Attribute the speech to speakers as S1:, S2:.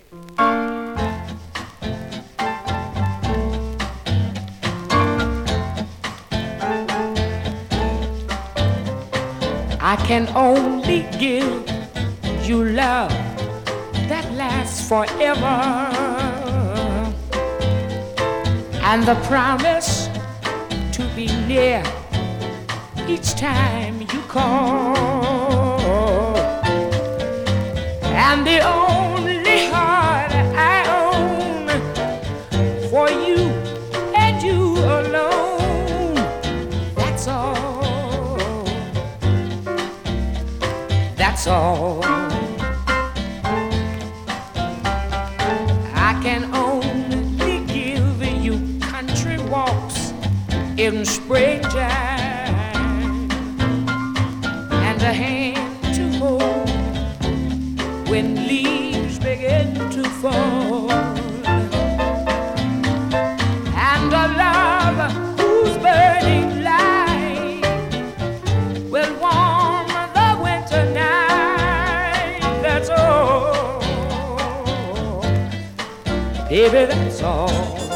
S1: I can only give you love that lasts forever, and the promise to be near each time you call. And the only heart I own for you and you alone, that's all, that's all. I can only give you country walks in springtime and a hand to hold when leaves begin to fall, and a love whose burning light will warm the winter night. That's all, baby, that's all.